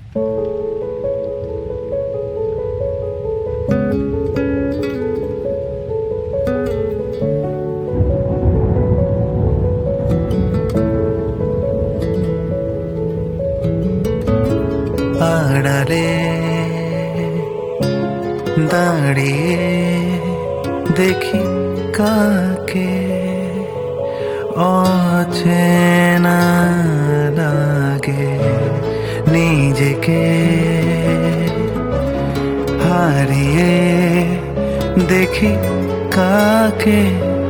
আড়ালে দাঁড়িয়ে দেখি কাকে অচেনা লাগে, নিজেকে হারিয়ে দেখি কাকে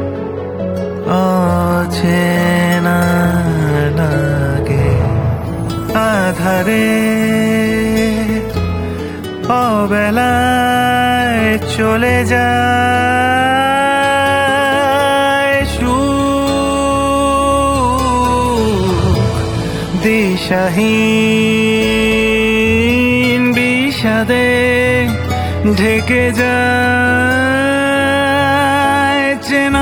অচেনা লাগে। আধারে অবেলায় চলে যায় দিশাহীন বিষাদে ঢেকে যায় চেনা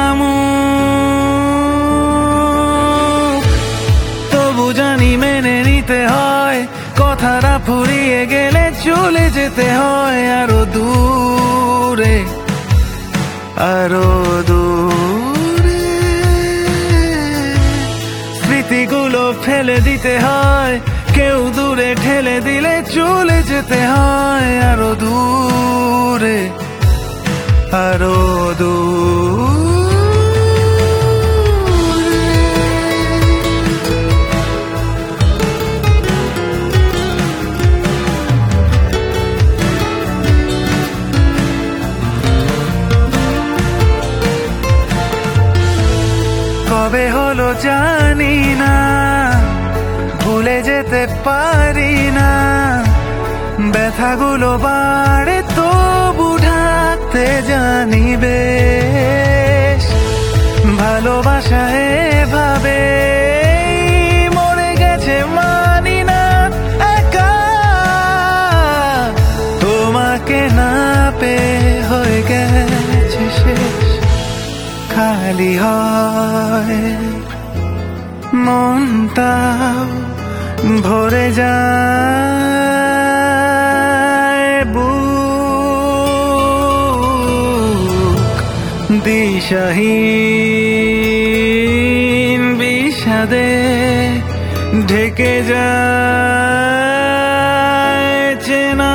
মুখ। তবু জানি মেনে নিতে হয়, কথাটা ফুরিয়ে গেলে চলে যেতে হয় আরো দূরে, আরো দূরে। স্মৃতিগুলো ফেলে দিতে হয়, কেউ দূরে ঠেলে দিলে চলে যেতে হয় আরো দূরে, আরো দূরে। কবে হলো জানি না, ভুলে যেতে পারি না, ব্যথাগুলো বাড়ে তবু ঢাকতে জানি বেশ। ভালোবাসা এভাবে মরে গেছে মানি না একা, তোমাকে না পেয়ে হয়ে গেছে শেষ। খালি হয় মনটাও ভরে যায় বুক, দিশাহীন বিষাদে ঢেকে যায় চেনা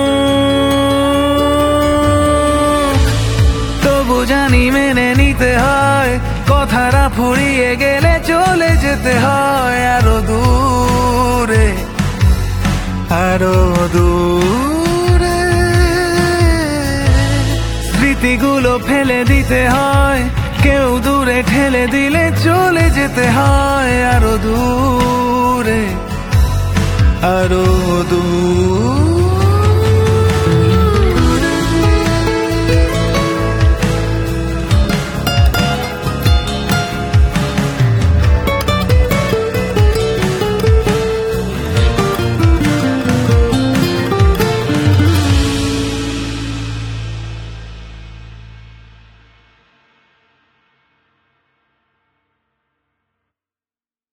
মুখ। তবু জানি মেনে নিতে হয়, কথাটা ফুরিয়ে গেলে চলে যেতে হয় আরো দূরে, আরো দূরে। স্মৃতিগুলো ফেলে দিতে হয়, কেউ দূরে ঠেলে দিলে চলে যেতে হয় আরো দূরে, আরো দূরে।